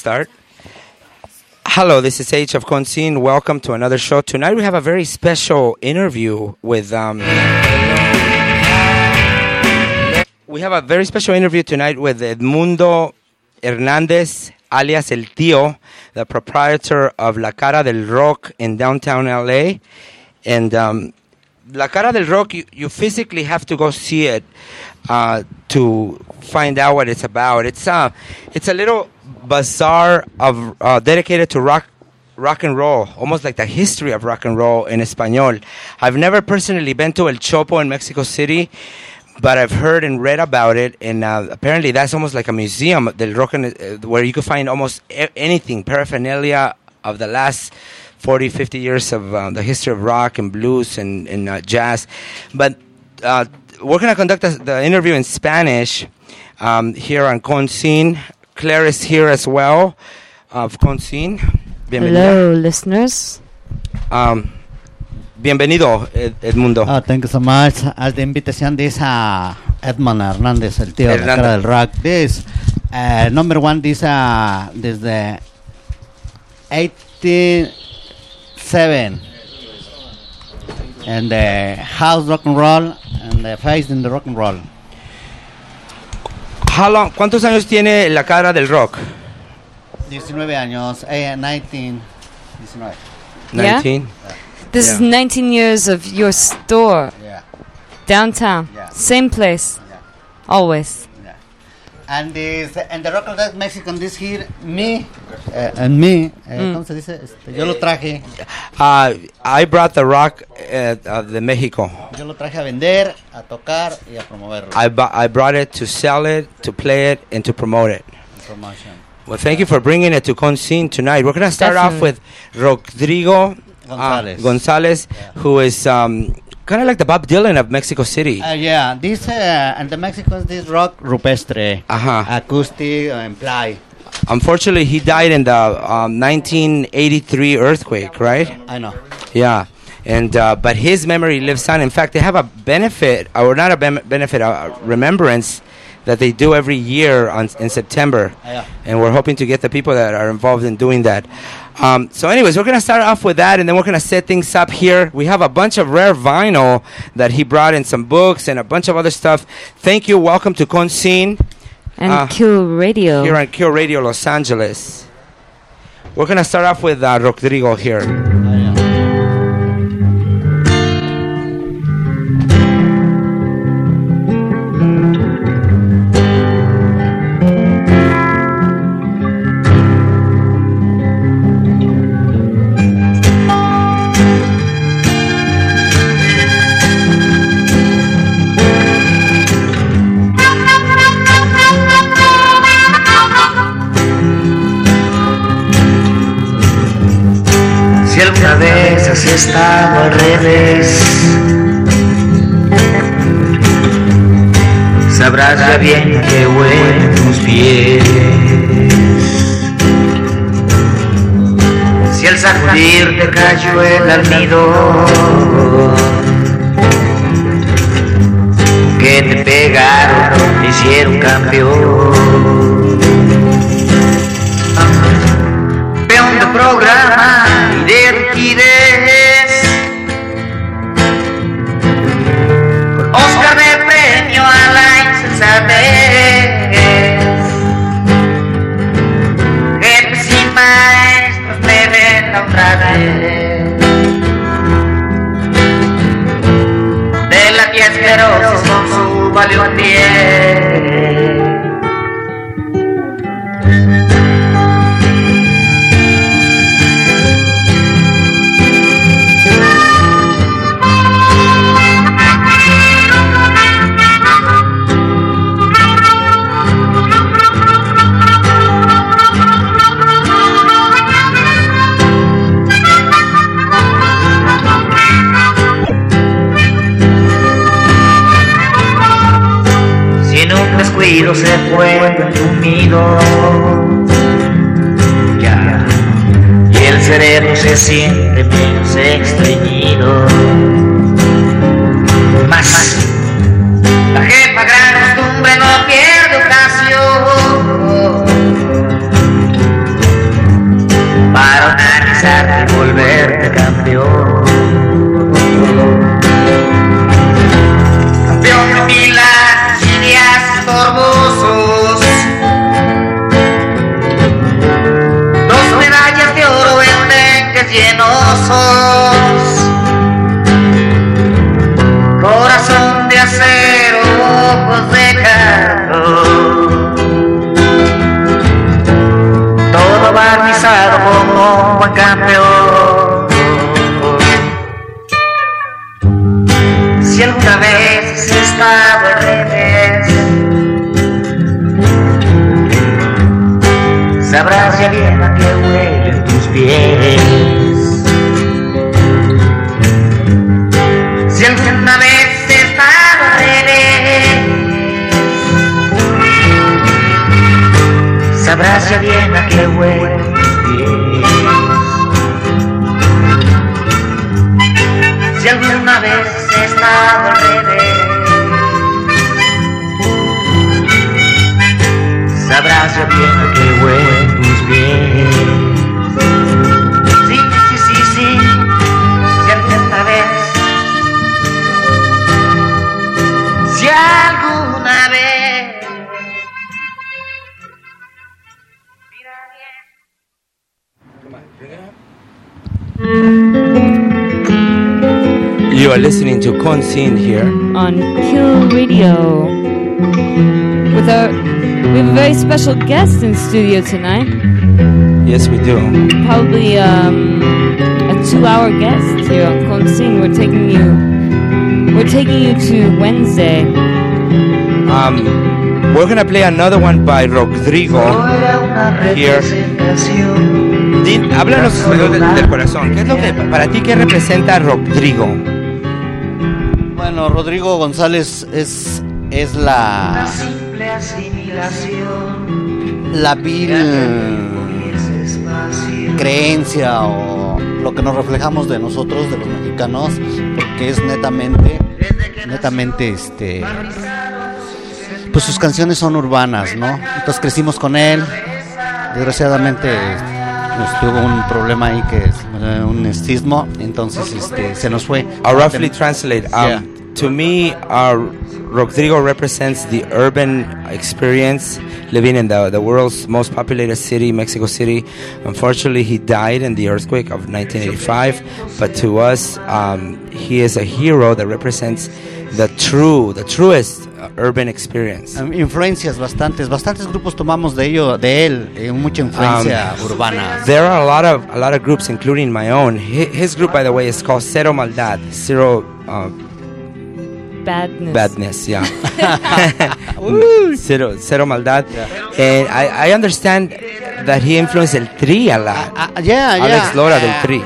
start. Hello, this is H of Concin. Welcome to another show. Tonight we have a very special interview with... we have a very special interview tonight with Edmundo Hernandez, alias El Tío, the proprietor of La Cara del Rock in downtown LA. And La Cara del Rock, you physically have to go see it to find out what it's about. It's a little bazaar of dedicated to rock and roll, almost like the history of rock and roll in Espanol. I've never personally been to El Chopo in Mexico City, but I've heard and read about it, and apparently that's almost like a museum del rock, where you could find almost anything, paraphernalia of the last 40, 50 years of the history of rock and blues and jazz. But we're going to conduct the interview in Spanish here on Concin. Claire is here as well of Concin. Hello, listeners. Bienvenido, Edmundo. Thank you so much. As the invitation, this Edmond Hernandez, El Tío, La Cara del Rock. This number one, this the 87, and the house rock and roll and the face in the rock and roll. How long? ¿Cuántos años tiene La Cara del Rock? 19 años, 19. 19? Yeah? This is 19 years of your store. Yeah. Downtown. Yeah. Same place. Yeah. Always. Yeah. And the rock and roll Mexican, this here, me, and me, ¿cómo se dice? Yo lo traje. I brought the rock de Mexico. Yo lo traje a vender, a tocar y a promoverlo. I brought it to sell it, to play it, and to promote it. Promotion. Well, thank you for bringing it to Concin tonight. We're going to start off with Rodrigo Gonzalez, who is kind of like the Bob Dylan of Mexico City. Yeah, this and the Mexicans, this rock rupestre, acoustic and ply. Unfortunately, he died in the 1983 earthquake, right? I know. Yeah, and but his memory lives on. In fact, they have a benefit, or not a benefit, a remembrance that they do every year in September. Yeah. And we're hoping to get the people that are involved in doing that. So anyways, we're going to start off with that, and then we're going to set things up here. We have a bunch of rare vinyl that he brought in, some books and a bunch of other stuff. Thank you. Welcome to Concin. And Q Radio. Here on Q Radio Los Angeles. We're going to start off with Rodrigo here. Has estado al revés, sabrás ya bien que huelen tus pies. Si al sacudir te cayó el almidón que te pegaron, te hicieron campeón. Peón de programa y de rigidez, con Oscar de premio a la insensatez. Jefes y maestros me ven la honradez de la tía asquerosa con su valentía. Se fue entumido ya, y el cerebro se siente menos estreñido. Más la jefa gran costumbre no pierde ocasión Si alguna vez has estado al revés, sabrás ya bien a qué huelen tus pies. Si alguna vez has estado al revés, sabrás ya bien a qué huelen tus pies. Si alguna vez has estado al revés, sabrás ya bien a qué huelen tus pies. Sí, sí, sí, sí, si alguna vez, si alguna vez. You are listening to Concin here. On Kill Radio. We have a very special guest in studio tonight. Yes, we do. Probably a 2-hour guest here on Concin. We're taking you to Wednesday. We're gonna play another one by Rodrigo here. Háblanos del corazón. ¿Qué es lo que para ti qué representa Rodrigo? Bueno, Rodrigo González es la vil creencia o lo que nos reflejamos de nosotros, de los mexicanos, porque es netamente pues sus canciones son urbanas, ¿no? Entonces crecimos con él. Desgraciadamente tuvo un problema ahí que es un estismo, entonces se nos fue. I'll roughly translate. To me, Rodrigo represents the urban experience, living in the world's most populated city, Mexico City. Unfortunately, he died in the earthquake of 1985. But to us, he is a hero that represents the truest urban experience. Influencias bastantes grupos tomamos de él, mucha influencia urbana. There are a lot of groups, including my own. His group, by the way, is called Cero Maldad. Badness, yeah. Cero Maldad. Yeah. And I understand that he influenced El Tri a lot. Alex Lora del Tri.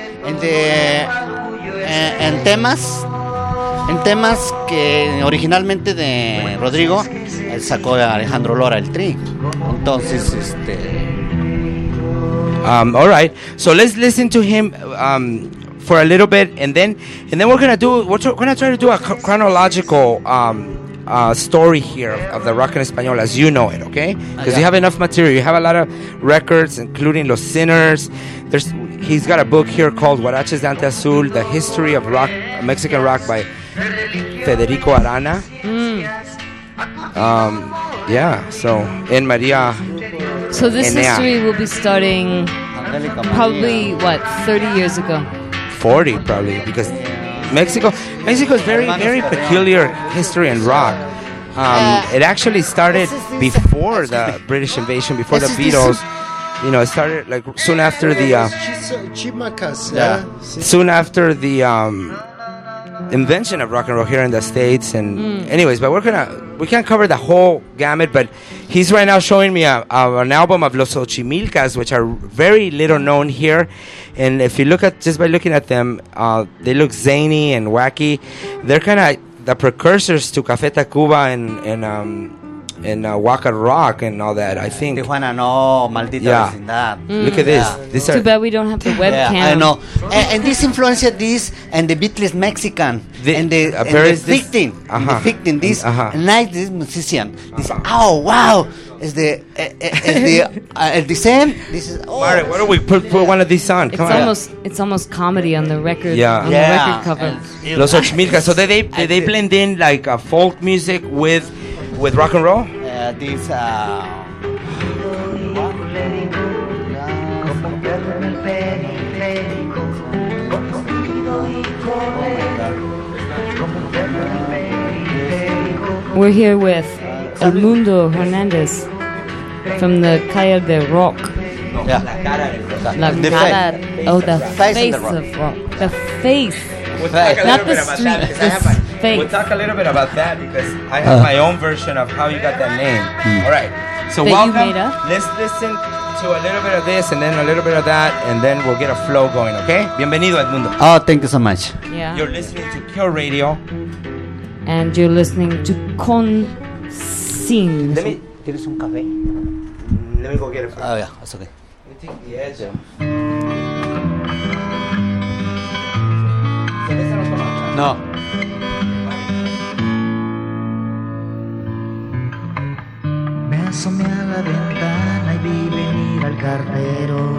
En temas que originalmente de Rodrigo sacó a Alejandro Lora el Tri. Entonces, all right. So let's listen to him for a little bit, and then we're gonna try to do a chronological story here of the rock en español as you know it, okay? Because you have enough material. You have a lot of records, including Los Sinners. He's got a book here called Huaraches de Ante Azul: The History of Rock, Mexican Rock by Federico Arana. So in Maria. So this history will be starting probably 30 years ago. 40 probably, because Mexico is very peculiar history and rock. It actually started before the British invasion, before the Beatles. You know, it started like soon after the invention of rock and roll here in the States. And anyways, but we can't cover the whole gamut, but he's right now showing me an album of Los Xochimilcas, which are very little known here. And if you look at, just by looking at them, they look zany and wacky. They're kind of the precursors to Café Tacuba and Waka Rock and all that, I think. Tijuana no, Maldita Vecindad. Look at this. These Too bad we don't have the webcam. I know. And this influenced this and the Beatles Mexican and the Victim. This nice musician. This, oh wow, is the same. This is. Oh. Marek, why don't we put one of these on? It's almost comedy on the record. Yeah. On the record cover. Los Xochimilcas. So they blend in like folk music with rock and roll. We're here with Edmundo Hernandez from the Calle del Rock. Yeah. The face of rock. The face. We'll talk a Not little the bit about that street, because I have my. the face. We'll talk a little bit about that because I have my own version of how you got that name. All right. So That you welcome. made up? Let's listen to a little bit of this and then a little bit of that, and then we'll get a flow going. Okay? Bienvenido, Edmundo. Oh, thank you so much. Yeah. You're listening to Cure Radio. And you're listening to Consin. ¿Quieres un café? Let me go get it. Oh, yeah, that's okay. Let me take the edge of. No. Me asomé a la ventana y vi venir al cartero.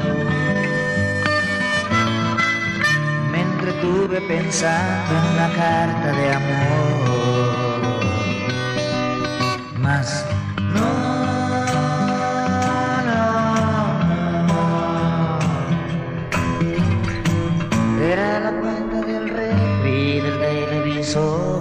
Me entretuve pensando en una carta de amor. Mas no, era la cuenta del refri del televisor.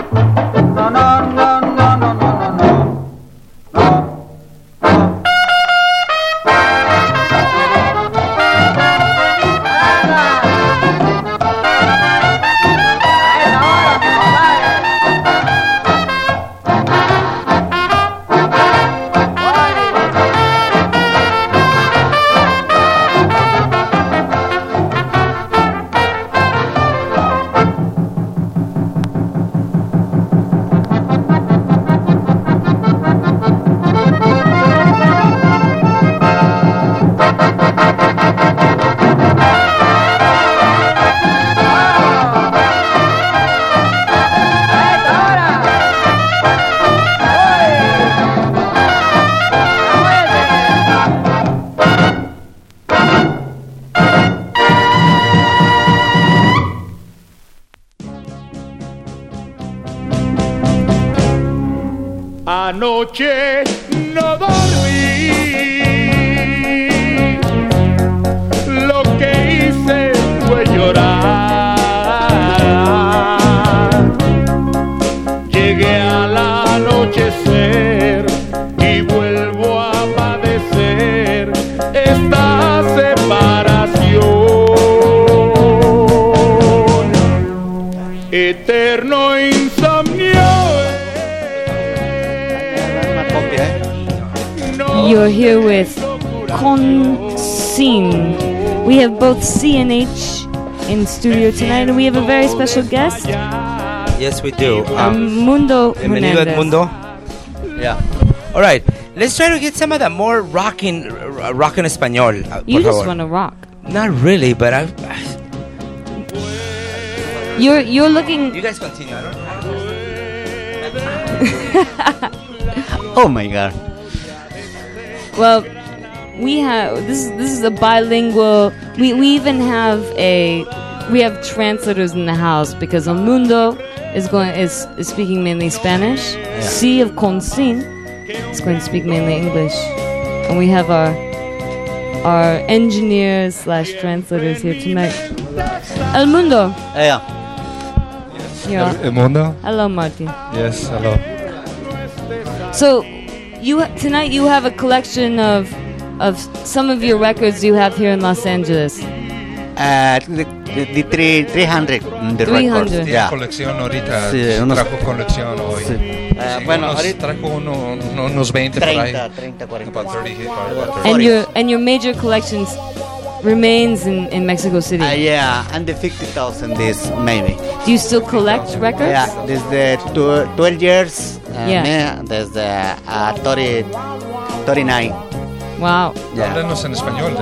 No, no, no, no, no, no, no, no. No. Anoche no dormí, lo que hice fue llorar. Llegué al anochecer y vuelvo a padecer esta separación. Eterno insomnio. You're here with Consin. We have both C and H in studio tonight, and we have a very special guest, Yes, we do. Mundo Bienvenido, Hernandez. Edmundo. Yeah. All right, let's try to get some of that more rocking español. You por just favor. want to rock. Not really, but You're looking. you guys continue. I don't Oh my God. Well, we have this is a bilingual. We even have we have translators in the house because El Mundo is speaking mainly Spanish. C of Consin is going to speak mainly English, and we have our engineers / translators here tonight. El Mundo. Yeah. Yeah. El Mundo? Hello, Martin. Yes, hello. So, tonight you have a collection of some of your records you have here in Los Angeles. The 300 the 300. records. Tiene Yeah. colección ahorita, Sí, unos- trajo colección hoy. Sí. Sí, Bueno, unos- ahorita trajo unos 20 por ahí. 30, 40. About 30, about 30. And your major collections remains in Mexico City. Yeah, and the 50,000 this maybe. Do you still collect records? Yeah, desde 12 years. Yeah. Desde 39. Wow. Yeah. Háblanos en español,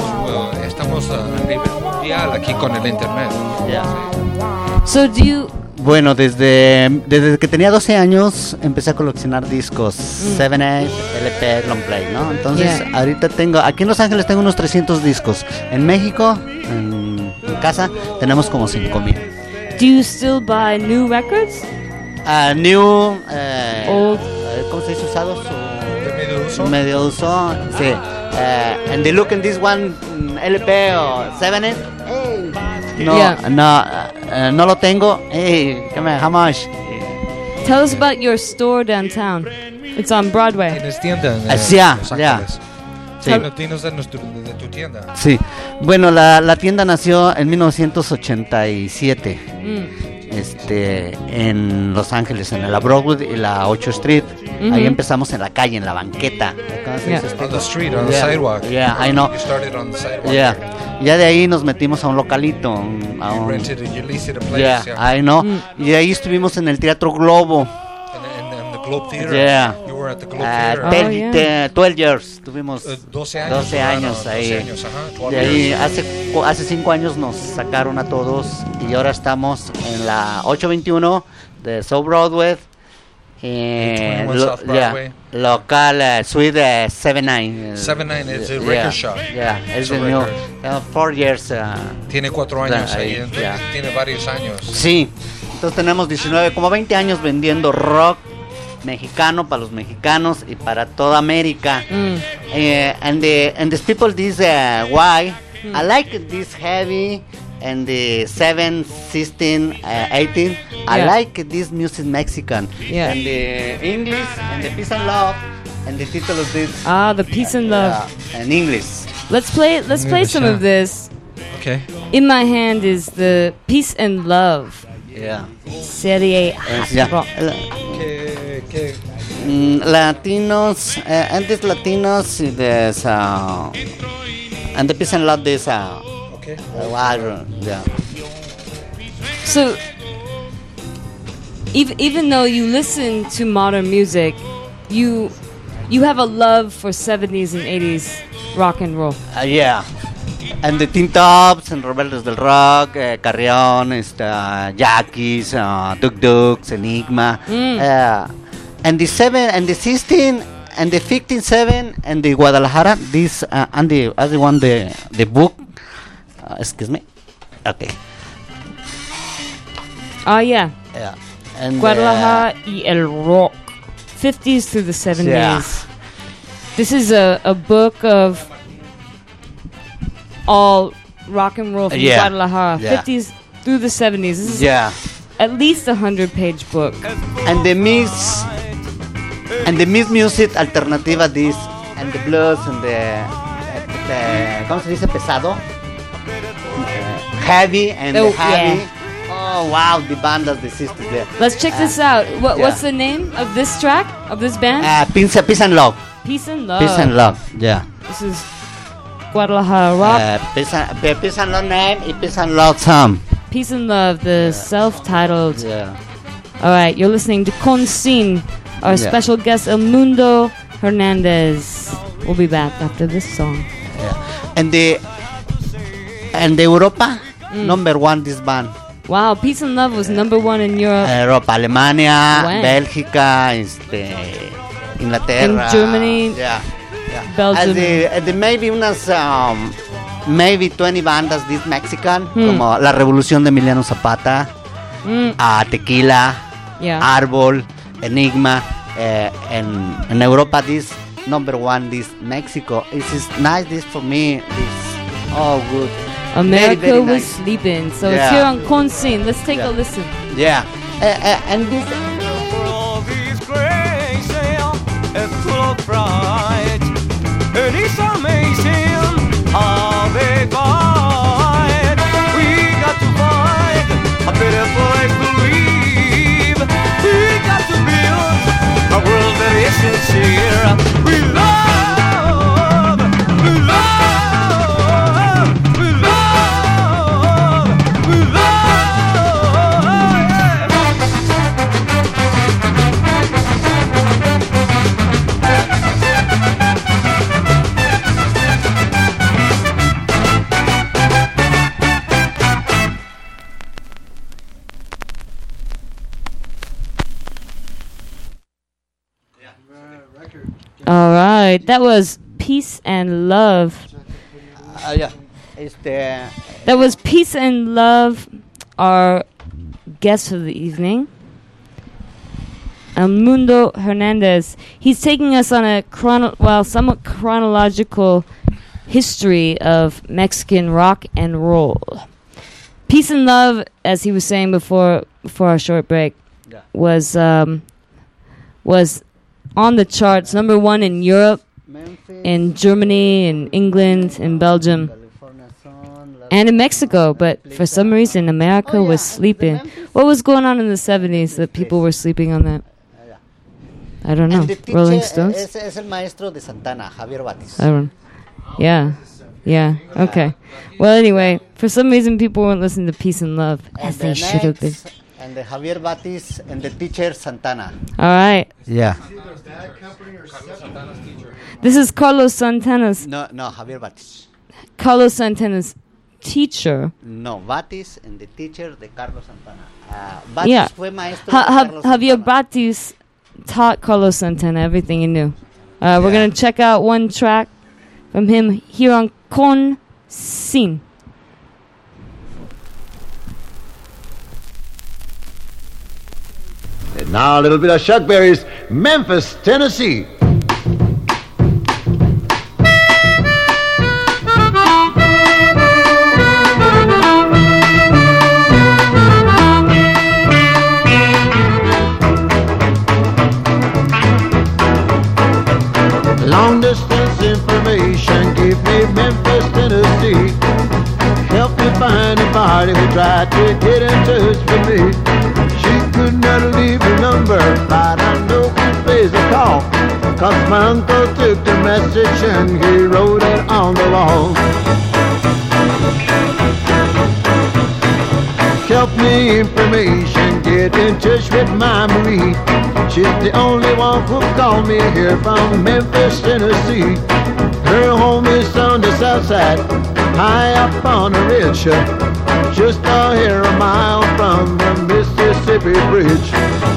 estamos a nivel mundial aquí con el internet. Yeah. So do Bueno, desde que tenía 12 años empecé a coleccionar discos, 7/8, LP, long play, ¿no? Entonces, Yeah. ahorita aquí en Los Ángeles tengo unos 300 discos. En México, en casa, tenemos como 5,000. Do you still buy new records? New, Old. ¿cómo se dice? Usados ¿De medio uso? medio uso, sí. And they look in this one LP o 7/8. No, Yeah. no lo tengo. Hey, come on, how much? Tell us about your store downtown. It's on Broadway. ¿Tienes tienda en Sí, ya, Los ya. Ángeles? Sí. Dinos de tu tienda. Sí, bueno, la tienda nació en 1987, en Los Ángeles, en la Broadway y la 8th Street. Ahí empezamos en la calle, en la banqueta. ¿Cómo se dice esto? On the street, on the Yeah. sidewalk. Yeah, I know. You started on the sidewalk. Yeah. Ya de ahí nos metimos a un localito, You rented it, you leased it a place. yeah, Yeah. I know. Y de ahí estuvimos en el Teatro Globo. And the Globe Theater. Yeah. You were at the Globe Theater. 12 years. Tuvimos 12 años. 12 años hermano, ahí. 12 años, ajá, 12 De ahí years. hace 5 años nos sacaron a todos y ahora estamos en la 821 de South Broadway. 21 South Broadway. Local suite 7/9. 7/9 is a record shop. Yeah, It's it's a the new record. 4 years. Tiene 4 años ahí, ahí, entonces yeah. tiene varios años. Sí, entonces tenemos 19, como 20 años vendiendo rock mexicano para los mexicanos y para toda América. And the people this why I like this heavy and the 7, 16, 18. I Yeah. like this music Mexican. Yeah. And the English and the peace and love and the title of this The Peace and Love. and English. Let's play some of this. Okay. In my hand is the Peace and Love Yeah. Serie Yeah. rock. ¿Qué? Latinos, antes Latinos y there's and the peace and love this Okay. yeah. So, even though you listen to modern music, you have a love for 70s and 80s rock and roll. Yeah. And the Teen Tops and Rebeldes del Rock, Carrión, Jackies, Duk Duks, Enigma, and the 7 and the 16 and the 15/7 and the Guadalajara. This and the other one the book. Excuse me. Okay. Oh yeah, Yeah. And Guadalajara y el rock, 50s through the 70s. Yeah. This is a book of all rock and roll from Yeah. Guadalajara, Yeah. 50s through the 70s. This is yeah. at least a 100-page book. And the mix music alternativa this and the blues and the ¿cómo se dice? Pesado, heavy and Oh, the heavy. yeah. Oh wow, the bandas, the sisters there. Let's check this out. What's yeah. the name of this track, of this band? Peace and love. Peace and Love. Peace and love. Yeah. This is Guadalajara rock. Peace and love name y peace and love song. Peace and Love, the self-titled. Yeah. All right, you're listening to Consin, our Yeah. special guest El Mundo Hernandez. We'll be back after this song. Yeah. And the Europa number 1 this band. Wow, Peace and Love was number 1 in Europe. Europa, Alemania, Wow. Bélgica, Inglaterra, In Germany, yeah. Belgium. De maybe unas maybe 20 bandas this Mexican, como La Revolución de Emiliano Zapata, Tequila, Yeah. Árbol, Enigma, en Europa this number 1 this Mexico. It is nice this for me. This good. America very was nice. sleeping, so it's Yeah. here on Consin. Let's take Yeah. a listen. Yeah, and this. It's full of pride, and it's amazing how they fight. We got to find a better place to live. We got to build a world that is sincere. We love, we love, we love, we love. right, that was Peace and Love. Yeah. That was Peace and Love, our guest of the evening. Mundo Hernandez. He's taking us on a somewhat chronological history of Mexican rock and roll. Peace and Love, as he was saying before our short break, was on the charts, number 1 in Europe, in Germany, in England, in Belgium, and in Mexico. But for some reason, America was sleeping. What was going on in the 70s that people were sleeping on that? I don't know. Rolling Stones? Es el maestro de Santana, Javier Batis. I don't know. Yeah. Okay. Well, anyway, for some reason, people weren't listening to Peace and Love as they should have been. And the Javier Batis and the teacher Santana. All right. Yeah. This is Carlos Santana's. No, Javier Batis. Carlos Santana's teacher. No, Batis and the teacher de Carlos Santana. Batis fue maestro de Carlos Javier Santana. Batis taught Carlos Santana everything he knew. We're going to check out one track from him here on Con Sin. And now a little bit of Chuck Berry's Memphis, Tennessee. Long distance information, give me Memphis, Tennessee. Help me find a party who tried to get in touch with me. She could not leave a number, but I know who pays the call. Cause my uncle took the message and he wrote it on the wall. Help me information, get in touch with my Marie. She's the only one who called me here from Memphis, Tennessee. Her home is on the south side, high up on a ridge, just a mile from the Mississippi Bridge.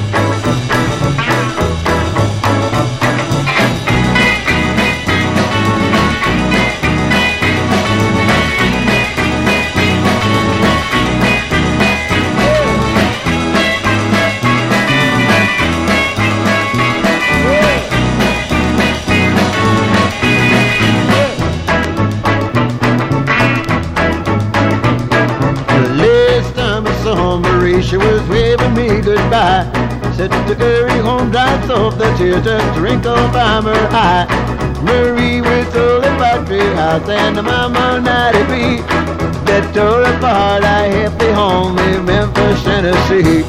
She was waving me goodbye. Said to hurry home, drives off the tears just wrinkle from her eye. Marie with all the battery house and the mama 90B. That tore apart, I hit the home in Memphis, Tennessee.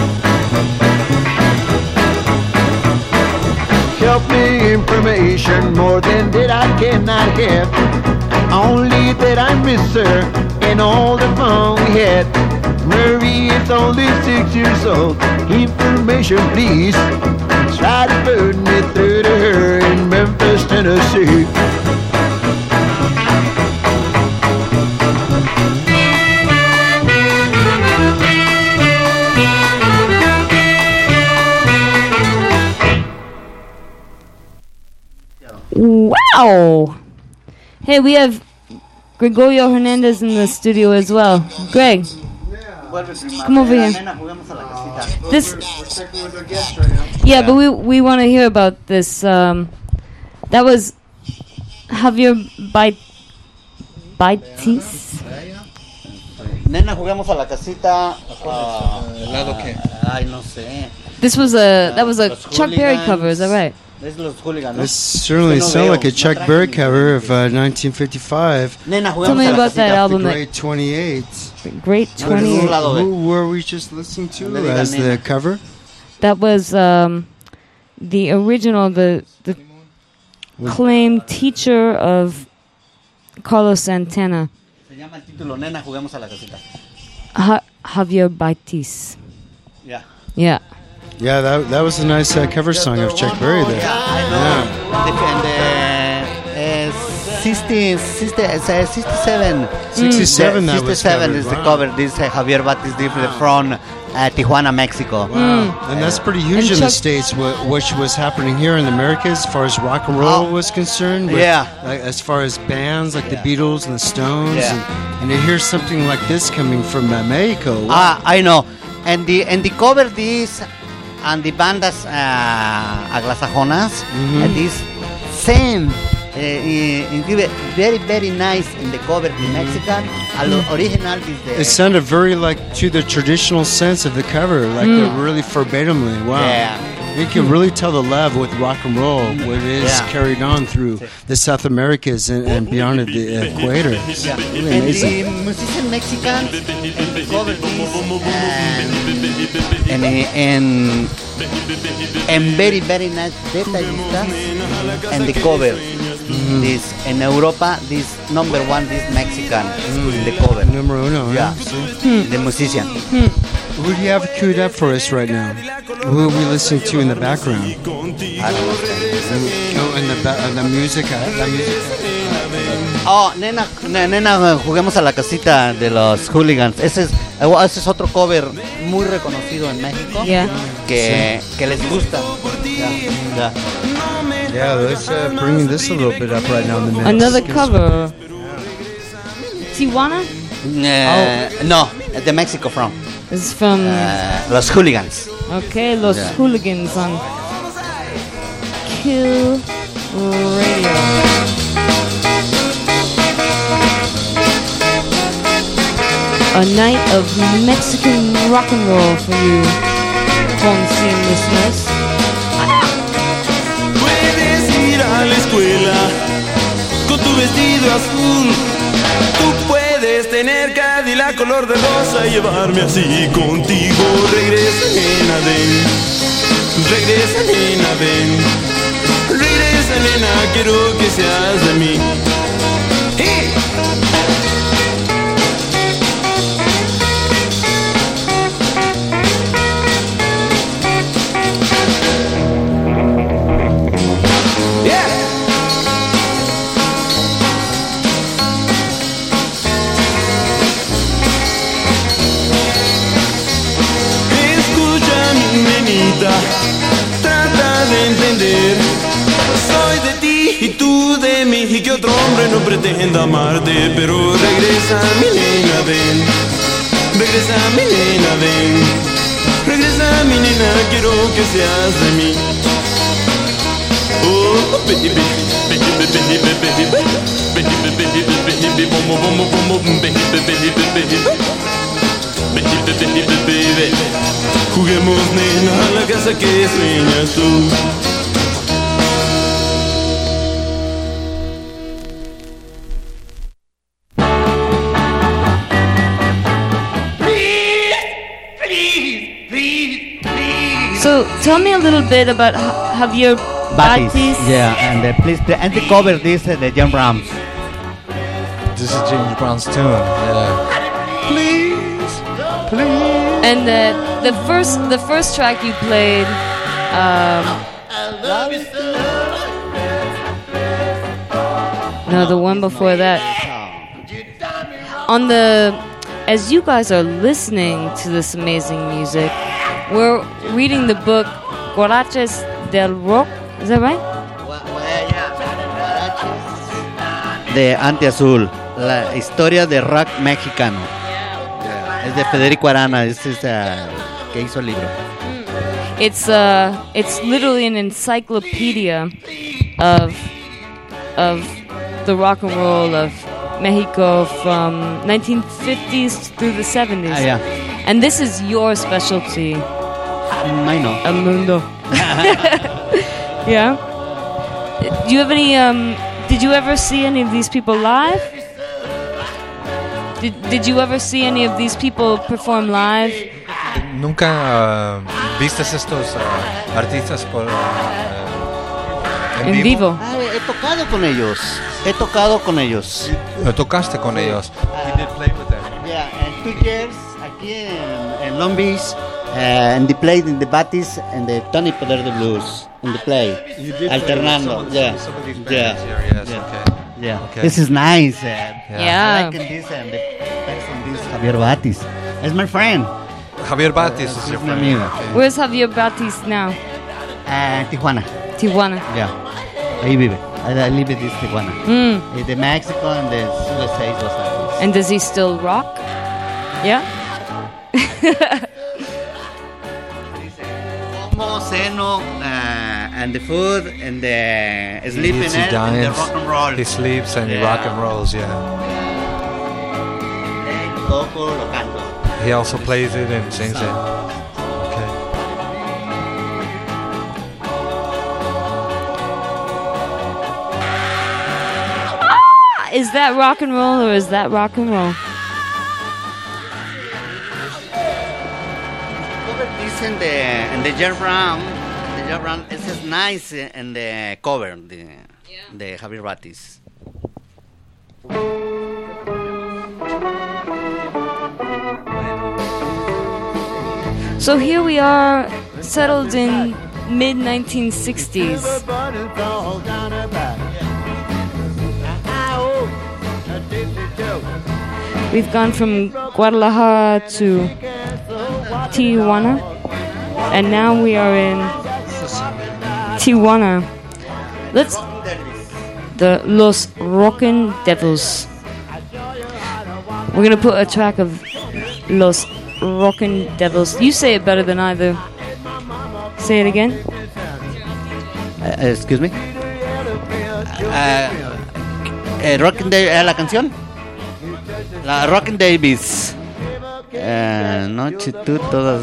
Help me information, more than that I cannot have. Only that I miss her and all the fun we had. Marie is only 6 years old. Information, please. Try to put me through to her in Memphis, Tennessee. Wow! Hey, we have Gregorio Hernandez in the studio as well. Greg. Come over here. This, yeah, but we want to hear about this. That was Javier Batis. Nena, jugamos a la casita. ¿Lado qué? Ay, no sé. That was a Chuck Berry cover, is that right? This certainly sounds like a Chuck Berry cover of 1955. Tell me about that album. Great 28. Great 28. Who were we just listening to as the cover? That was the original, the claimed teacher of Carlos Santana. Se llama el título Nena, jugamos a la casita. Javier Batis. Yeah. Yeah. Yeah, that was a nice cover song of Chuck Berry there. And 67. 67 that was 67 is the cover. This Javier Batis did from Tijuana, Mexico. And that's pretty huge in the States, which was happening here in America as far as rock and roll was concerned. But like, as far as bands like the Beatles and the Stones, and to hear something like this coming from Mexico. I know. And the cover this and the bandas anglosajonas, this same very very nice in the cover in Mexican. Original is the. It sounded very like to the traditional sense of the cover, like really verbatimly. Wow. Yeah. You can really tell the love with rock and roll, what it is carried on through the South Americas and beyond the equator. It's really amazing. And the musician Mexican cover this and very very nice detallistas and the cover. This in Europa, this number one, this Mexican the cover. Numero uno. The musician. Who do you have queued up for us right now? Who are we listening to in the background? I don't Oh, and the music. Oh, nena, juguemos a la casita de los Hooligans. Ese es otro cover muy reconocido en México. Que les gusta. Yeah, let's bring this a little bit up right now in the mix. Another cover. Tijuana? No, the Mexico from. It's from Los Hooligans. Okay, Los Hooligans on Kill Radio. A night of Mexican rock and roll for you, Fonseca listeners. Puedes ir a la escuela con tu vestido azul. Tú puedes tener Cadillac color de rosa y llevarme así contigo. Regresa, nena, ven. Regresa, nena, ven. Regresa, nena, quiero que seas de mí. ¡Hey! Trata de entender, soy de ti y tú de mí, y que otro hombre no pretenda amarte. Pero regresa, mi nena, ven. Regresa, mi nena, ven. Regresa, mi nena, quiero que seas de mí. Oh, baby, baby, baby, baby, baby, baby, baby. Juguemos, nena, a la casa que sueñas tú. So, tell me a little bit about Javier Batis. Yeah, and the cover this the John Brahms. This is James Brown's tune. Yeah. Please. And the first track you played, no, the one before that. As you guys are listening to this amazing music, we're reading the book Guaraches del Rock. Is that right? De Antiazul, la historia de rock mexicano. Es de Federico Arana, es que hizo el libro. It's literally an encyclopedia of the rock and roll of Mexico from 1950s through the 70s. Yeah. And this is your specialty. I know. El Mundo. Yeah. Do you have any? Did you ever see any of these people live? Did you ever see any of these people perform live? ¿Nunca vistes estos artistas en vivo? He tocado con ellos. ¿Tocaste con ellos? You did play with them. Yeah, 2 years aquí en Long Beach, and they played in the Batis and the Tony Poder de Blues in the play. Alternando. Yeah. Yeah. Okay. This is nice. Yeah. I like this and the person this Javier Batis. It's my friend. Javier Batis is your mi friend. amigo. Where's Javier Batis now? Tijuana. Tijuana. Yeah. Ahí vive. I live in Tijuana. Mm. The Mexico and the USA Los Angeles. And does he still rock? Yeah? Como ceno and the food and the He sleeping eats, he and the dines, rock and roll. he sleeps, and he Yeah. rock and rolls, yeah. Lo toco, lo canto. He also plays it and sings it. Okay. Is that rock and roll or is that rock and roll? This and the Jerry Brown. The Jerry Brown is nice and the cover, the Javier Batis. So here we are, settled in mid-1960s. We've gone from Guadalajara to Tijuana, and now we are in Tijuana. The Los Rockin' Devils. We're gonna put a track of Los Rockin' Devils. You say it better than I do. Say it again. Excuse me. Rockin' la canción. La Rockin' Davis. Noche tú todas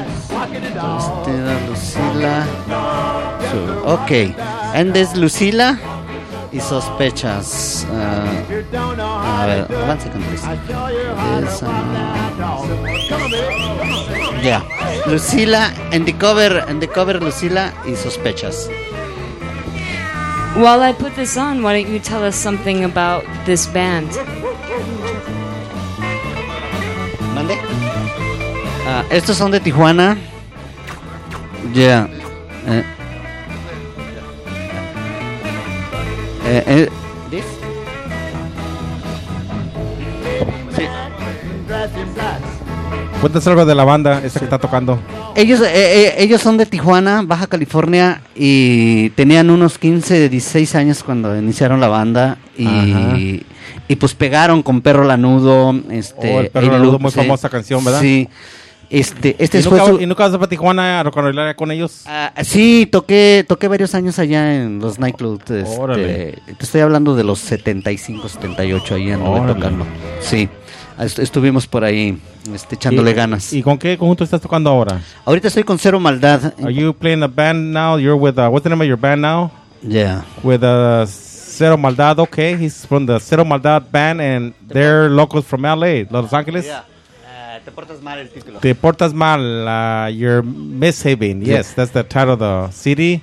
Lucila. Ok. And es Lucila y sospechas. A ver, one second please. Yeah. Lucila and the cover Lucila y sospechas. While I put this on, why don't you tell us something about this band? ¿Mande? Estos son de Tijuana. Ya. ¿This? Sí. Cuéntanos algo de la banda esta que está tocando. Ellos son de Tijuana, Baja California, y tenían unos 15, 16 años cuando iniciaron la banda y pues pegaron con Perro Lanudo. El Perro Lanudo, muy famosa canción, ¿verdad? Sí. ¿Y nunca vas a Tijuana a bailar con ellos? Sí, toqué varios años allá en los nightclubs. Te estoy hablando de los 75, 78, ahí anduve tocando. Sí, estuvimos por ahí echándole ganas. ¿Y con qué conjunto estás tocando ahora? Ahorita estoy con Cero Maldad. Are you playing a band now? You're with, what's the name of your band now? Yeah. With Cero Maldad, okay. He's from the Cero Maldad band and they're locals from LA, Los Angeles. Yeah. Te portas mal el título. Te portas mal, you're misbehaving. Yes, that's the title of the CD.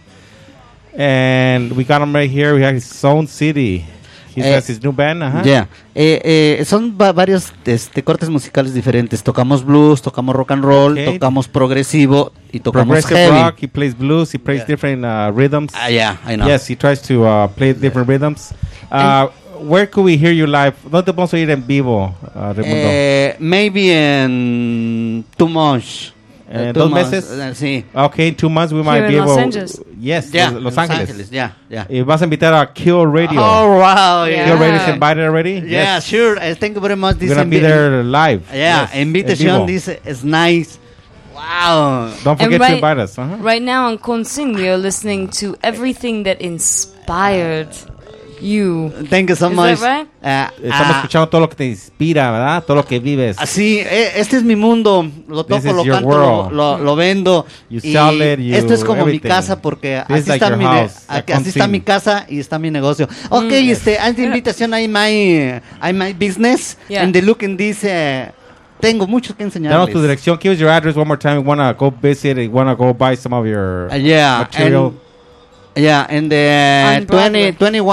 And we got him right here. We have his own CD. He has his new band. Yeah. Son varios cortes musicales diferentes. Tocamos blues, tocamos rock and roll, tocamos progresivo y tocamos progressive heavy. rock. He plays blues. He plays different rhythms. Yeah, I know. Yes, he tries to play different rhythms. Where could we hear you live? ¿Dónde podemos oír en vivo, Raimundo? Maybe in 2 months. 2 meses? Sí. Okay, in 2 months we might Here be in able. Los Angeles. Yes, Yeah, Los Angeles. Yeah. Y vas a invitar a Kill Radio. Oh, wow. Yeah. Kill Radio is invited already? Yeah, Yes. sure. Thank you very much. We're going to be there live. Yeah, Yes, invitation. en vivo. This is nice. Wow. Don't forget to invite us. Right now on Consing, we are listening to everything that inspired you. Thank you so Is much. that right? Estamos escuchando todo lo que te inspira, ¿verdad? Todo lo que vives. Sí, este es mi mundo. Lo This toco, is lo your canto, world. lo vendo. You Y sell it, you esto es como everything. mi casa porque This is así, like está your house, like así está Consing. mi casa y está mi negocio. Ok, antes de invitación hay my business. Yeah. And the look in this, tengo mucho que Danos enseñarles. tu dirección. Give us your address one more time. We want to go visit. We want to go buy some of your Yeah, material. and the On Broadway.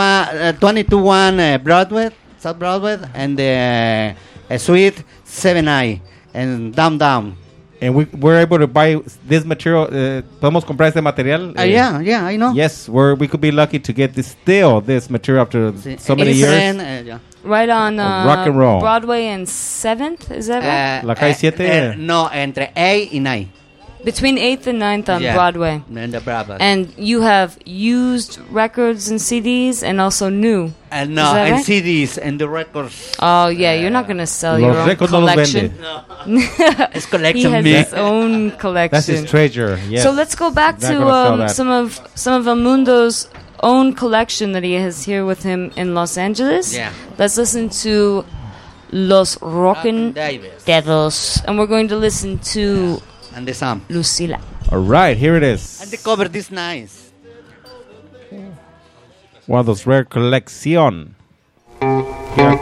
22 Broadway, South Broadway, and the Suite 7I, and down. And we're able to buy this material. ¿Podemos comprar este material? Yeah, I know. Yes, we could be lucky to get this material after so many Any years. friend, right on Rock and Roll. Broadway and 7th, is that right? La calle 7. No, entre 8 y 9. Between 8th and 9th on Yeah, Broadway. in the Broadway. And you have used records and CDs and also new. And Is that and right? CDs and the records. Oh, yeah, you're not going to sell Los your own récords no los collection. vende. It's He collection has me. his own collection. That's his treasure. Yes. So let's go back He's not gonna to sell that. some of El Mundo's own collection that he has here with him in Los Angeles. Yeah. Let's listen to Los Rockin' Davis. Devils, and we're going to listen to And the song. Lucila. All right, here it is. And the cover this nice. One of those rare collection. Here.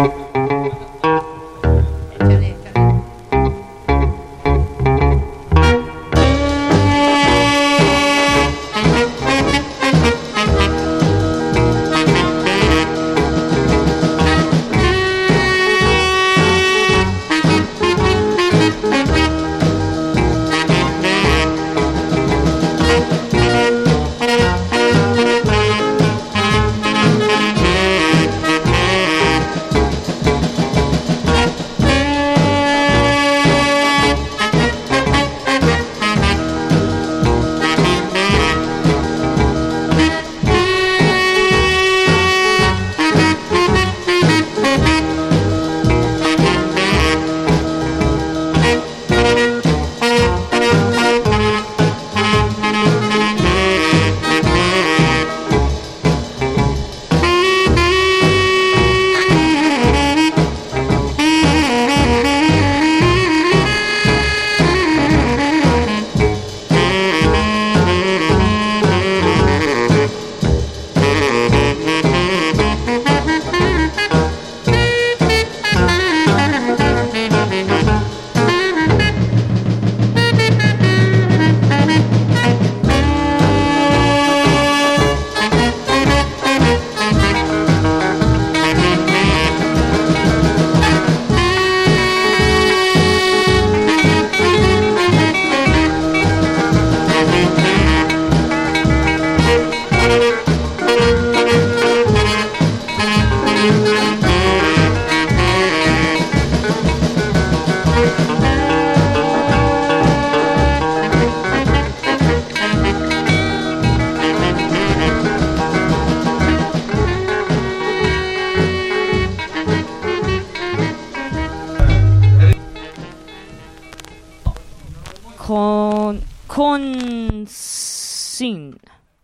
Consin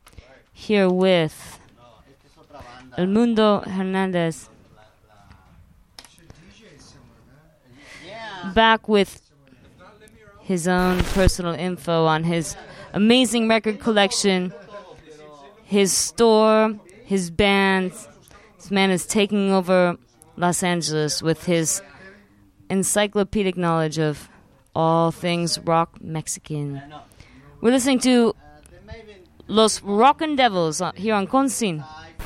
here with El Mundo Hernandez. Back with his own personal info on his amazing record collection, his store, his band. This man is taking over Los Angeles with his encyclopedic knowledge of all things rock Mexican. We're listening to Los Rockin' Devils here on Consin.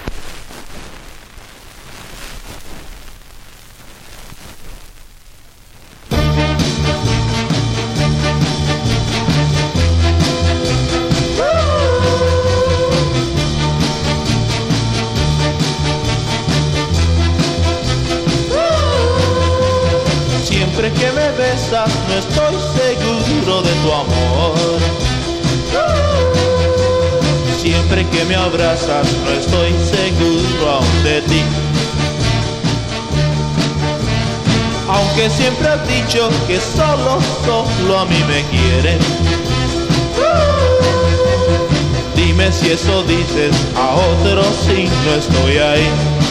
Siempre que me besas no estoy seguro de tu amor. Siempre que me abrazas no estoy seguro aún de ti. Aunque siempre has dicho que solo a mí me quieres. Dime si eso dices a otro si no estoy ahí.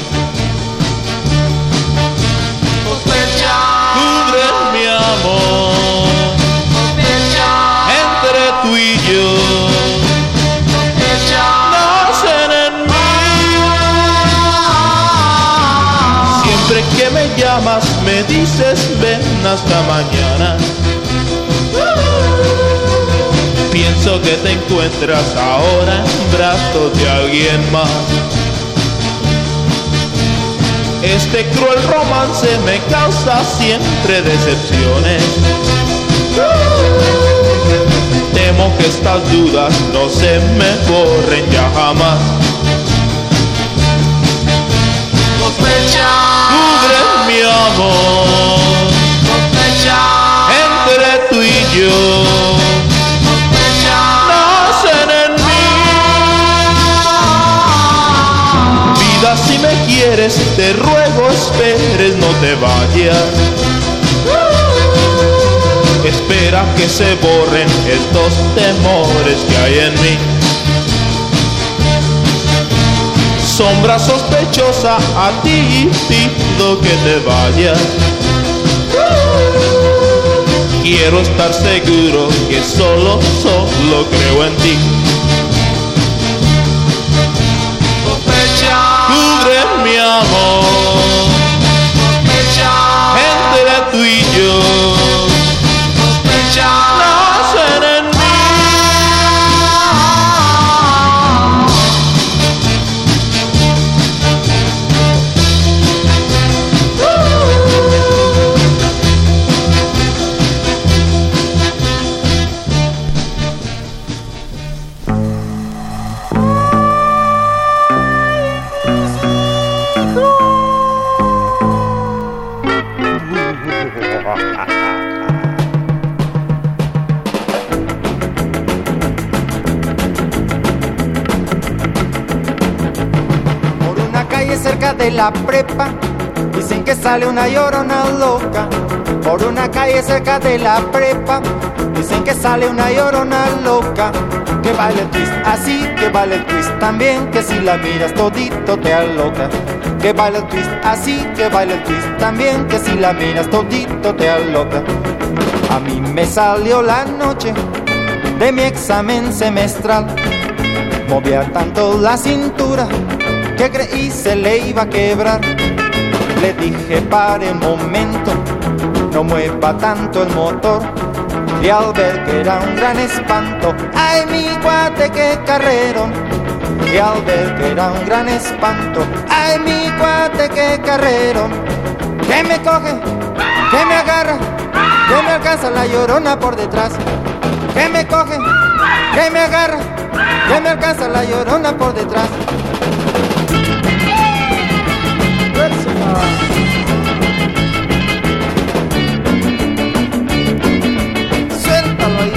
Cubre mi amor entre tú y yo. Nacen en mí. Siempre que me llamas me dices ven hasta mañana. Pienso que te encuentras ahora en brazos de alguien más. Este cruel romance me causa siempre decepciones. Temo que estas dudas no se me borren ya jamás. amor entre tú y yo nacen en mí. Vida, si me quieres, te ruego esperes, no te vayas. Espera que se borren estos temores que hay en mí. Sombra sospechosa, a ti pido que te vayas. Quiero estar seguro que solo creo en ti. Cubre mi amor entre tú y yo. Nacen en mí. Cerca de la prepa, dicen que sale una llorona loca. Por una calle cerca de la prepa, dicen que sale una llorona loca. Que baila el twist así, que baila el twist también, que si la miras todito te aloca. Que baila el twist así, que baila el twist también, que si la miras todito te aloca. A mí me salió la noche de mi examen semestral. Movía tanto la cintura que creí se le iba a quebrar. Le dije pare un momento, no mueva tanto el motor. Y al ver que era un gran espanto, ay mi cuate qué carrerón. Y al ver que era un gran espanto, ay mi cuate qué carrerón. Que me coge, que me agarra, que me alcanza la llorona por detrás. Que me coge, que me agarra, que me alcanza la llorona por detrás. Suéltalo ahí.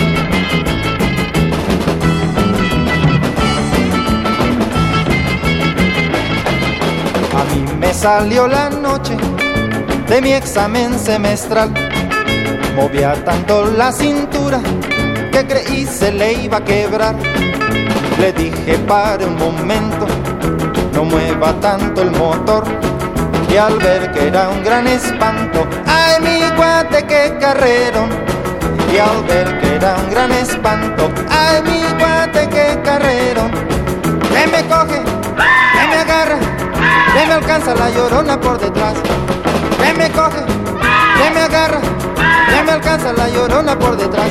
A mí me salió la noche de mi examen semestral. Movía tanto la cintura que creí se le iba a quebrar. Le dije pare un momento, no mueva tanto el motor. Y al ver que era un gran espanto, ay mi cuate qué carrerón. Y al ver que era un gran espanto, ay mi cuate qué carrerón. Que me coge, que me agarra, que me alcanza la llorona por detrás. Que me coge, que me agarra, que me alcanza la llorona por detrás.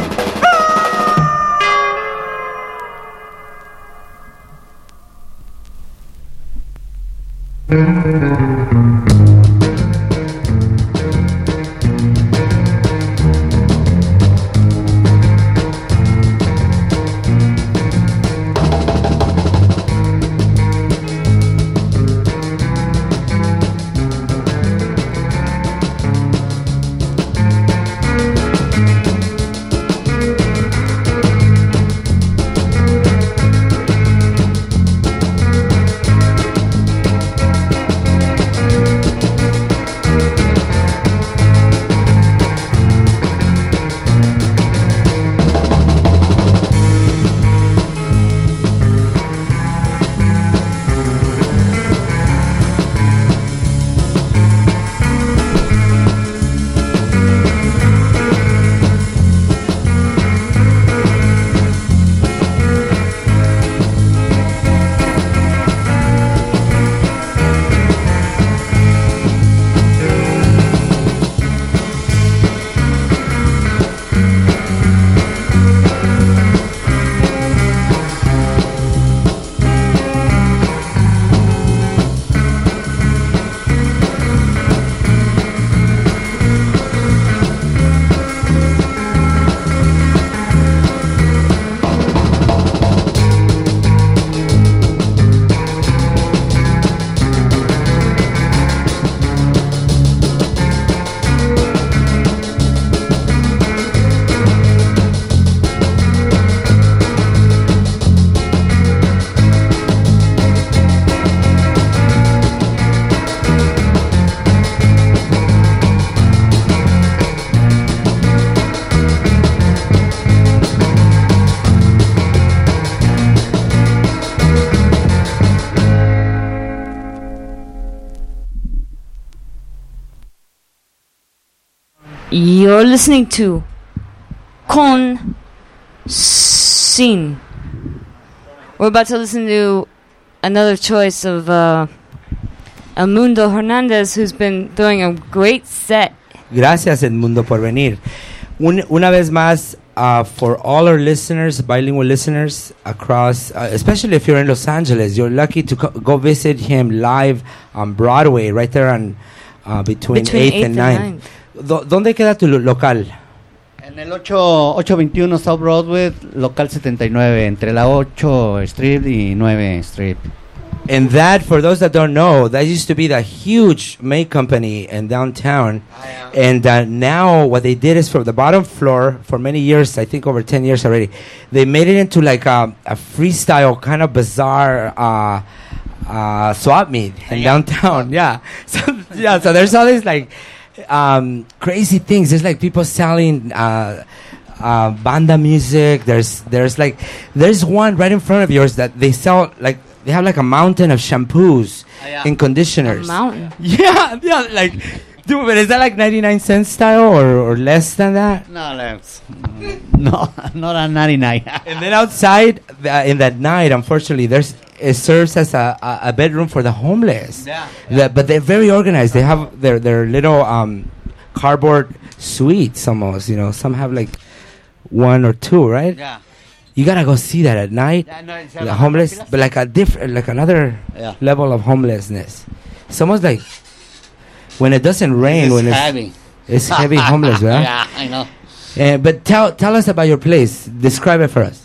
You're listening to Con Sin. We're about to listen to another choice of Edmundo Hernandez, who's been doing a great set. Gracias, Edmundo, por venir. Una vez más, for all our listeners, bilingual listeners across, especially if you're in Los Angeles, you're lucky to go visit him live on Broadway, right there on between 8th and 9th. ¿Dónde queda tu local? En el 821 South Broadway, local 79, entre la 8 Street y 9 Street. And that, for those that don't know, that used to be the huge make company in downtown. And now what they did is from the bottom floor, for many years, I think over 10 years already, they made it into like a freestyle kind of bizarre swap meet in downtown. Yeah. So there's all these like crazy things. There's like people selling banda music. There's one right in front of yours that they sell like, they have like a mountain of shampoos and conditioners. A mountain? Yeah, like, dude, but is that like 99 cents style or less than that? No, not a 99. And then outside, in that night, unfortunately, it serves as a bedroom for the homeless. Yeah. But they're very organized. They have their little cardboard suites almost, you know. Some have like one or two, right? Yeah. You gotta go see that at night. The homeless, but like a different, like another level of homelessness. It's almost like when it doesn't rain, it's when heavy. It's heavy homeless, right? Yeah, I know. But tell us about your place. Describe it for us.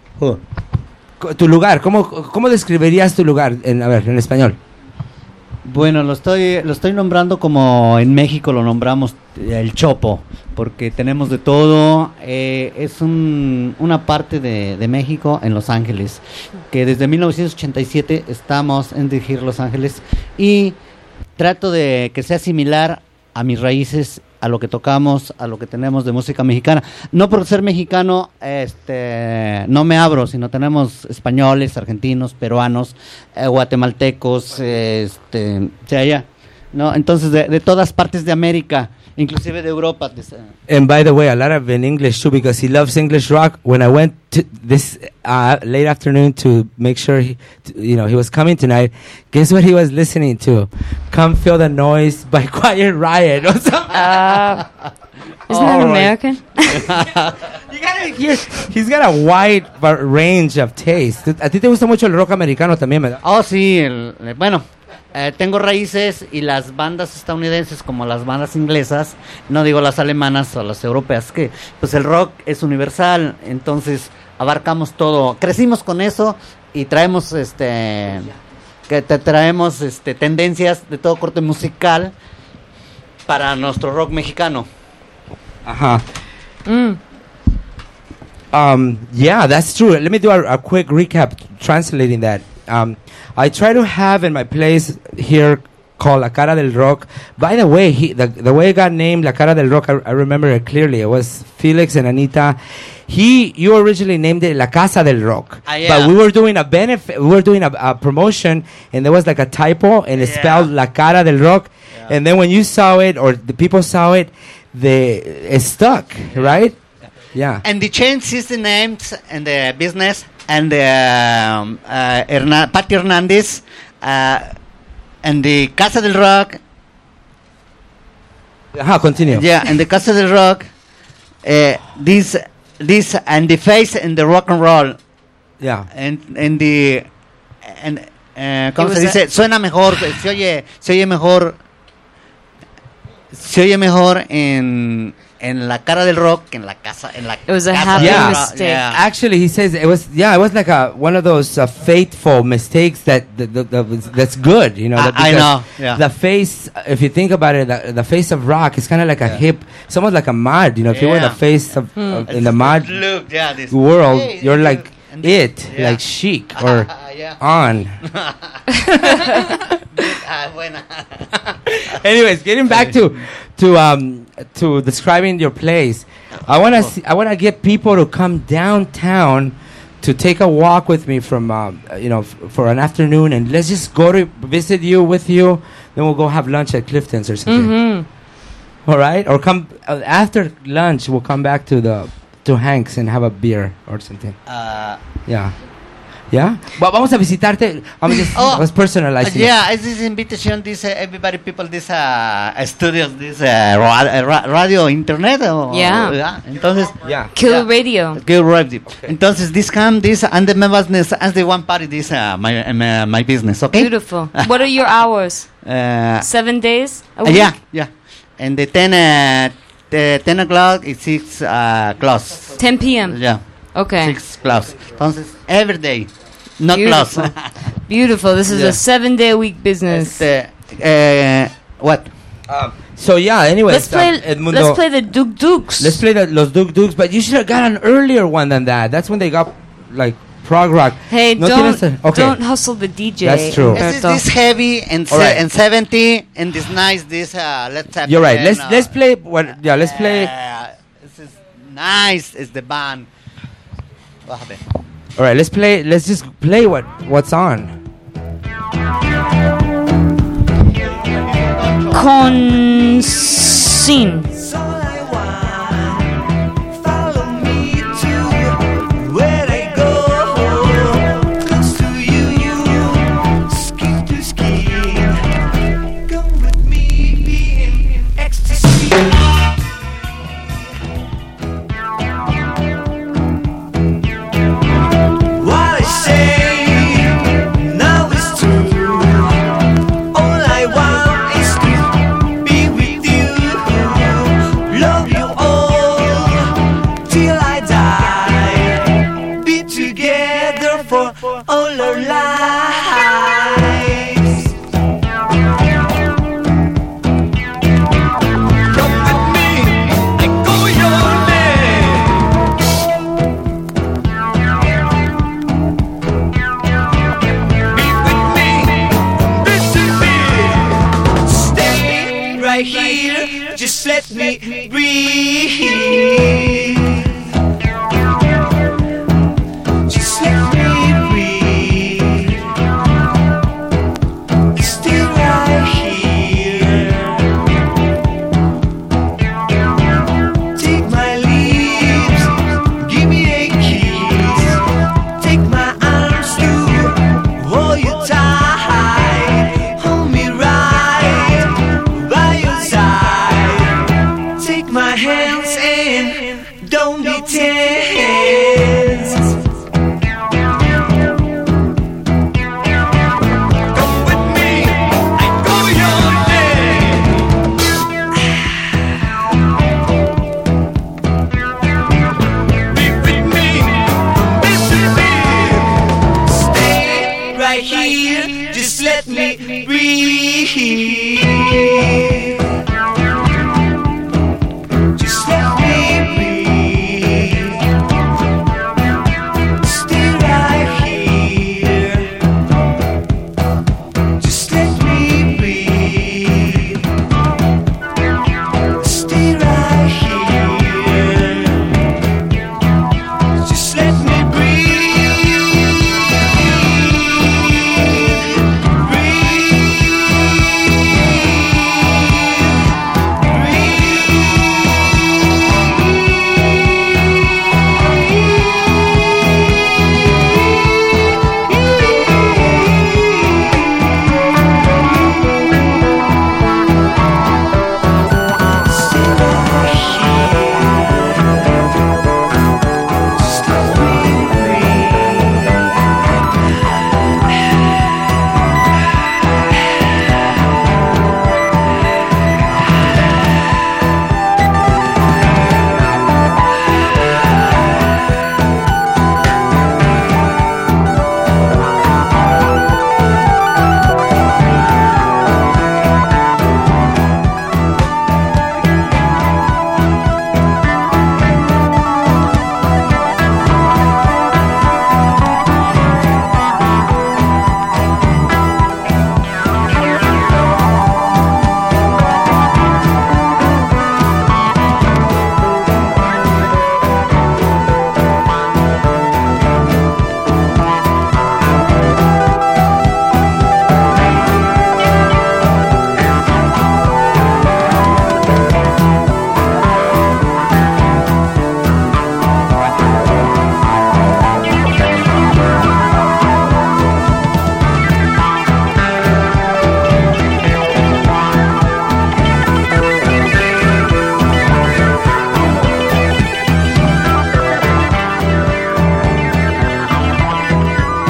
Tu lugar. ¿Cómo describirías tu lugar en español? Bueno, lo estoy nombrando como en México lo nombramos el Chopo, porque tenemos de todo. Es una parte de México en Los Ángeles, que desde 1987 estamos en dirigir Los Ángeles y trato de que sea similar a mis raíces, a lo que tocamos, a lo que tenemos de música mexicana. No por ser mexicano no me abro, sino tenemos españoles, argentinos, peruanos, guatemaltecos, ¿no? Entonces de todas partes de América, inclusive de Europa. And by the way, a lot of in English too, because he loves English rock. When I went to this late afternoon to make sure he was coming tonight, guess what he was listening to? Come Feel the Noise by Quiet Riot or something. Isn't that American? You gotta hear, he's got a wide range of taste. ¿A ti te gusta mucho el rock americano también, verdad? Oh, sí, bueno. Tengo raíces y las bandas estadounidenses como las bandas inglesas, no digo las alemanas o las europeas, que pues el rock es universal, entonces abarcamos todo. Crecimos con eso y traemos tendencias de todo corte musical para nuestro rock mexicano. Ajá. Yeah, that's true. Let me do a quick recap translating that. I try to have in my place here called La Cara del Rock. By the way, the way it got named La Cara del Rock, I remember it clearly. It was Felix and Anita. You originally named it La Casa del Rock. Yeah. But we were doing a benefit, we were doing a promotion, and there was like a typo, and it spelled La Cara del Rock. Yeah. And then when you saw it, or the people saw it, it stuck, right? Yeah. And the change is the names and the business. And Pati Hernandez and the Casa del Rock. Continue. Yeah, and the Casa del Rock. This and the face and the rock and roll. Yeah. And ¿cómo se dice? Suena mejor, se oye mejor en La Cara del Rock que en la casa. It was a happy mistake. Yeah. Actually, he says it was like one of those fateful mistakes that's good, you know. I know. Yeah. The face, if you think about it, the face of rock is kind of like a hip, it's almost like a mod, you know. If you were the face of in the mod world, you're like like Chic or On. Anyways, getting back to describing your place, I want to get people to come downtown to take a walk with me from for an afternoon, and let's just go to visit you with you. Then we'll go have lunch at Clifton's or something. Mm-hmm. All right, or come after lunch. We'll come back to Hank's and have a beer or something. Yeah. Yeah? Well, vamos a visitarte. Let's personalize it. Yeah, it's this invitation, this everybody, people, this studios, this radio, internet. Entonces, Kill Radio. Kill Radio. Okay. Entonces, this and the members as the one party, this my business, okay? Beautiful. What are your hours? 7 days a week? Yeah. And the 10 o'clock is 6 close. 10 p.m. Yeah. Okay. 6 close. Entonces, every day. Not Beautiful. close. Beautiful. This is a 7-day-a-week business. What? So yeah. Anyway, let's play the Duk Dukes. Let's play los Duk Dukes. But you should have got an earlier one than that. That's when they got like prog rock. Hey, don't hustle the DJ. That's true. This heavy and 70 and this nice. Let's have. You're right. Let's play what? Yeah, let's play. This is nice. It's the band. All right, let's play. Let's just play what's on. Consin. All our lives. Come with me and go your name. Be with me from this to this. Stay right here, just let me breathe. Just let me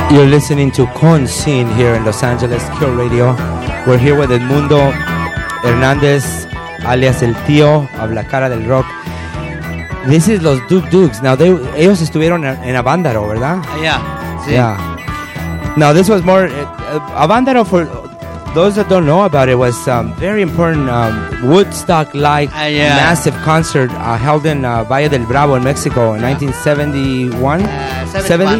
You're listening to Con Scene here in Los Angeles, Cure Radio. We're here with Edmundo Hernandez, alias El Tío, of La Cara del Rock. This is Los Duk Duks. Now, ellos estuvieron en Avándaro, ¿verdad? Yeah, sí. Yeah. Now, this was more... Avándaro, for those that don't know about it, was very important Woodstock-like massive concert held in Valle del Bravo in Mexico in 1971. 70,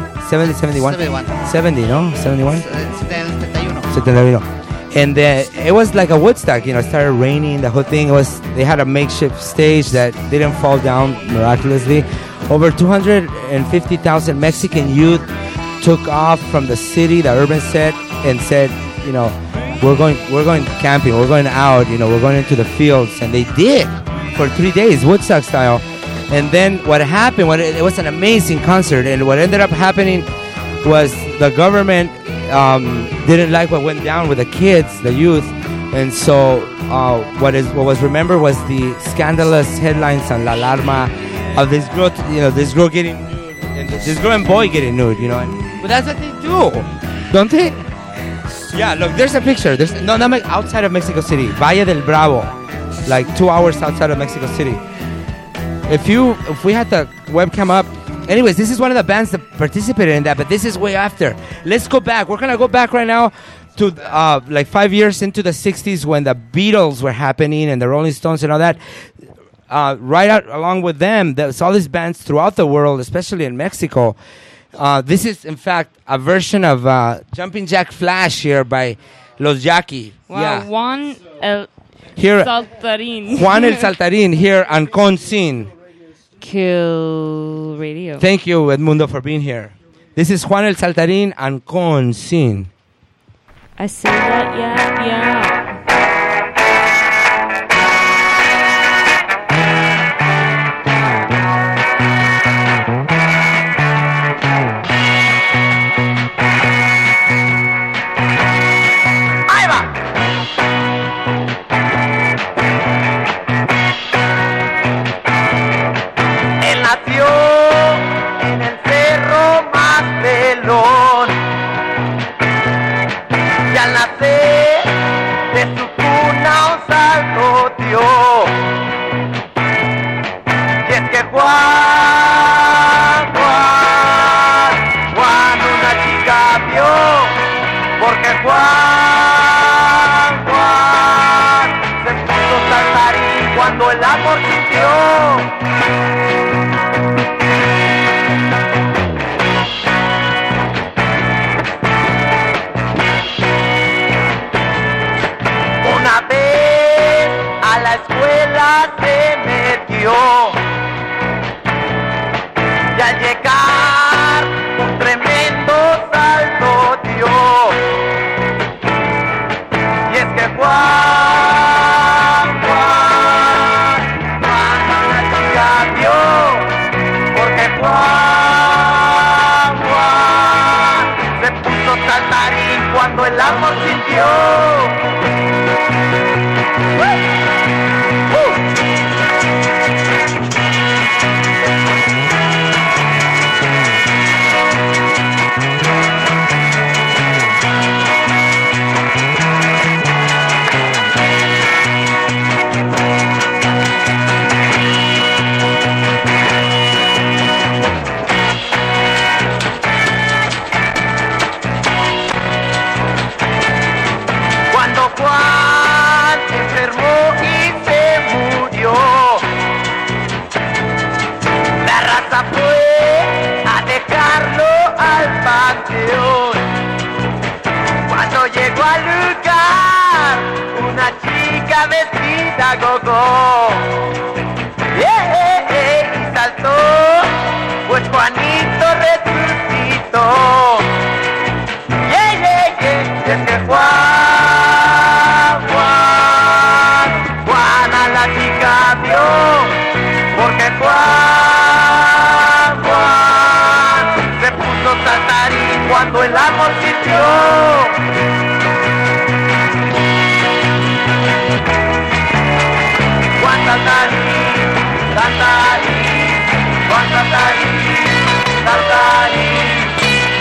no? 71? 71. And it was like a Woodstock, you know, it started raining, the whole thing. They had a makeshift stage that didn't fall down miraculously. Over 250,000 Mexican youth took off from the city, the urban set, and said, you know, we're going camping, we're going out, you know, we're going into the fields. And they did for 3 days, Woodstock style. And then what happened, it was an amazing concert, and what ended up happening was the government didn't like what went down with the kids, the youth, and so what was remembered was the scandalous headlines on La Alarma of this girl, you know, this girl getting nude, and this girl and boy getting nude, you know, but that's what they do, don't they? Yeah, look, there's a picture. Not outside of Mexico City, Valle del Bravo, like 2 hours outside of Mexico City. If we had the webcam up, anyways, this is one of the bands that participated in that, but this is way after. Let's go back. We're gonna go back right now to like 5 years into the 60s when the Beatles were happening and the Rolling Stones and all that. Right out along with them, there's all these bands throughout the world, especially in Mexico. This is, in fact, a version of Jumping Jack Flash here by Los Jackie. Wow, yeah. Juan El Saltarín. Juan El Saltarín here on Con Scene. Kill Radio. Thank you, Edmundo, for being here. This is Juan El Saltarín on Con Scene. I say that, yeah.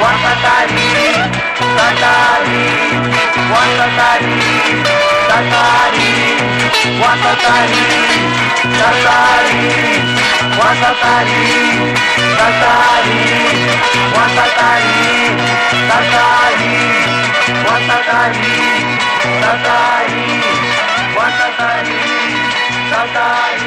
Guantatari, tatari, guantatari, tatari, guantatari, tatari, guantatari, tatari, guantatari, tatari, guantatari, tatari, guantatari, tatari.